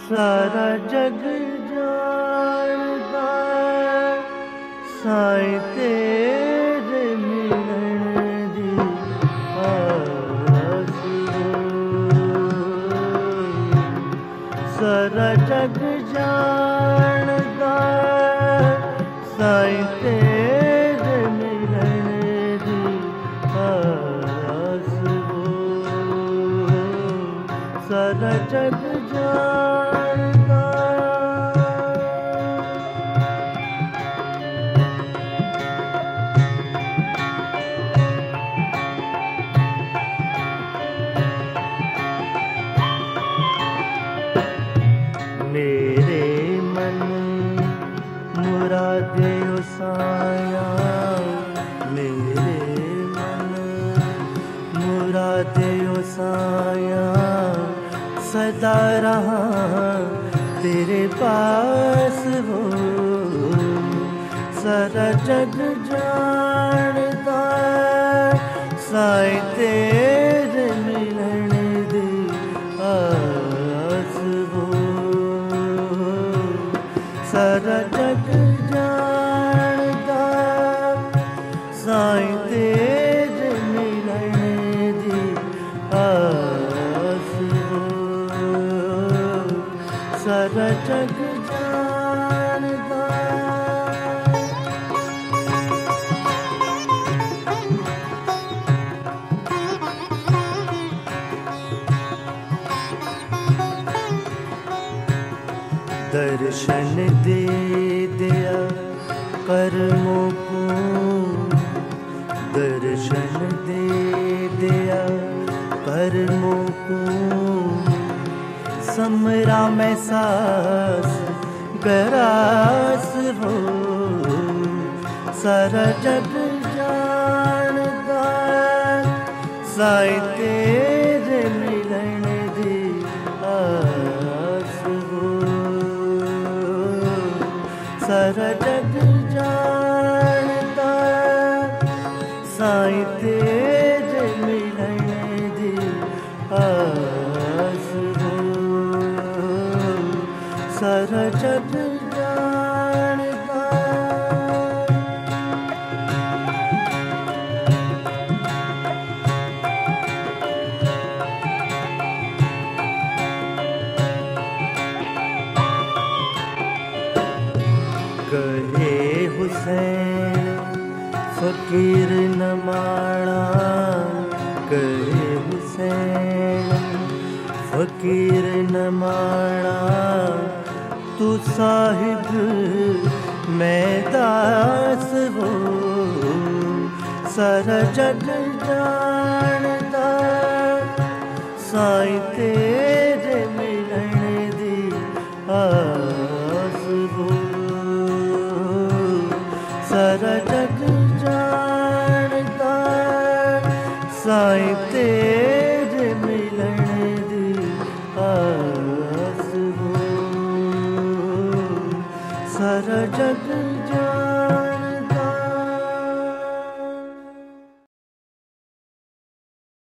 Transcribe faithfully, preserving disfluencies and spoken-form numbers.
सारा जग जानदा साईं तेरे मिलन दी आस सारा जग जानदा साईं तेरे मिलन दी आस सारा जग जानदा मेरे मन मुरादे ओ साया मेरे मन मुरादे ओ साया सदा रहा तेरे पास हो सारा जग जानदा साईं तेरे मिलन दी आस हो सारा जग जानदा साईं तेरे मिलन दी आस हो सारा जग जानदा दर्शन दे दिया कर्मों को दर्शन दे दिया कर्मों को समरा में सास गरास हो सारा जग जानदा साईं तेरे मिलन दी आस हो सारा जग जानदा साईं तेरे मिलन दी आस हो सारा जग जानदा कहे हुसैन फकीर न माना कहे हुसैन फकीर न माना तू साहिब मैं दास हो सारा जग जानदा साईं तेरे